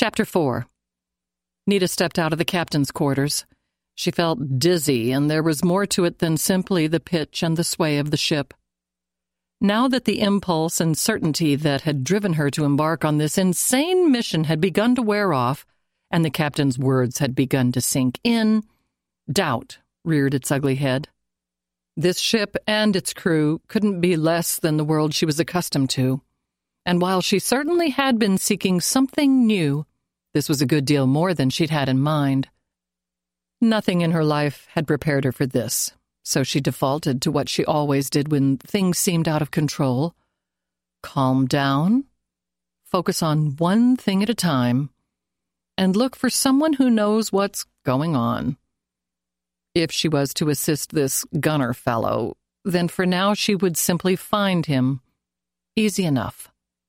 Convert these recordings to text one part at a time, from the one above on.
Chapter 4. Nita stepped out of the captain's quarters. She felt dizzy, and there was more to it than simply the pitch and the sway of the ship. Now that the impulse and certainty that had driven her to embark on this insane mission had begun to wear off, and the captain's words had begun to sink in, doubt reared its ugly head. This ship and its crew couldn't be less than the world she was accustomed to, and while she certainly had been seeking something new, this was a good deal more than she'd had in mind. Nothing in her life had prepared her for this, so she defaulted to what she always did when things seemed out of control. Calm down, focus on one thing at a time, and look for someone who knows what's going on. If she was to assist this gunner fellow, then for now she would simply find him. Easy enough.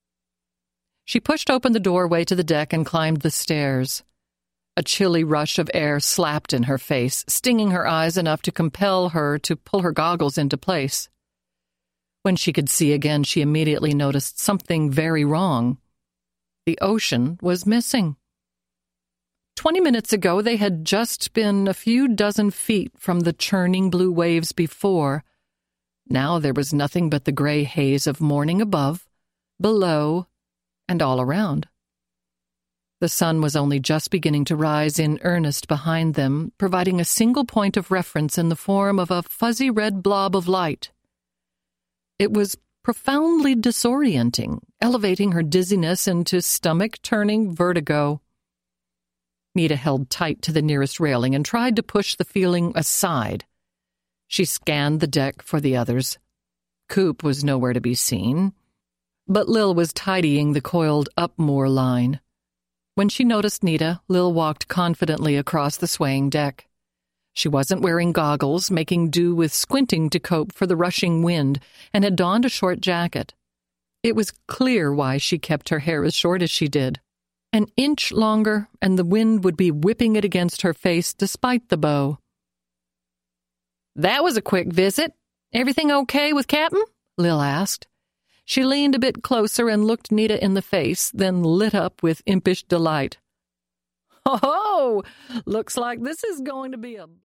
She pushed open the doorway to the deck and climbed the stairs. A chilly rush of air slapped in her face, stinging her eyes enough to compel her to pull her goggles into place. When she could see again, she immediately noticed something very wrong. The ocean was missing. 20 minutes ago, they had just been a few dozen feet from the churning blue waves before. Now there was nothing but the gray haze of morning above, below, and all around. The sun was only just beginning to rise in earnest behind them, providing a single point of reference in the form of a fuzzy red blob of light. It was profoundly disorienting, elevating her dizziness into stomach-turning vertigo. Nita held tight to the nearest railing and tried to push the feeling aside. She scanned the deck for the others. Coop was nowhere to be seen, but Lil was tidying the coiled up-moor line. When she noticed Nita, Lil walked confidently across the swaying deck. She wasn't wearing goggles, making do with squinting to cope for the rushing wind, and had donned a short jacket. It was clear why she kept her hair as short as she did. An inch longer, and the wind would be whipping it against her face despite the bow. "That was a quick visit. Everything okay with Captain?" Lil asked. She leaned a bit closer and looked Nita in the face, then lit up with impish delight. "Oh, looks like this is going to be a..."